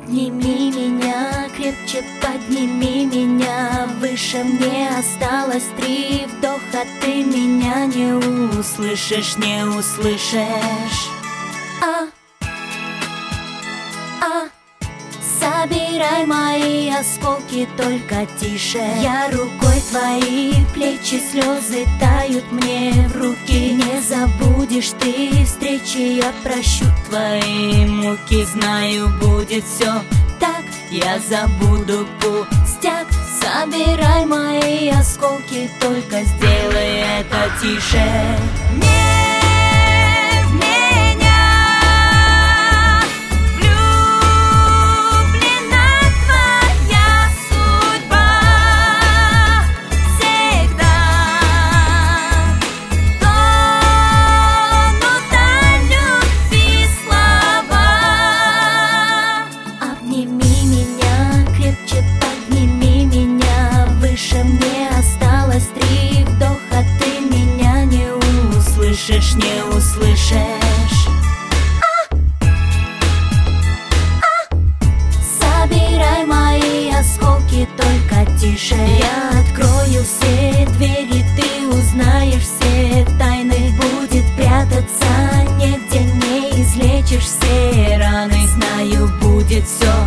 Обними меня, крепче подними меня выше, мне осталось 3 вдоха. Ты меня не услышишь, не услышишь. Собирай мои осколки, только тише. Я рукой твои плечи, слезы тают мне в руки. Не забудешь ты встречи, я прощу твои муки. Знаю, будет все так, я забуду пустяк. Собирай мои осколки, только сделай это тише. Мне осталось 3 вдоха, ты меня не услышишь, не услышишь. Собирай мои осколки, только тише. Я открою все двери, ты узнаешь все тайны. Будет прятаться негде, не излечишь все раны. Знаю, будет все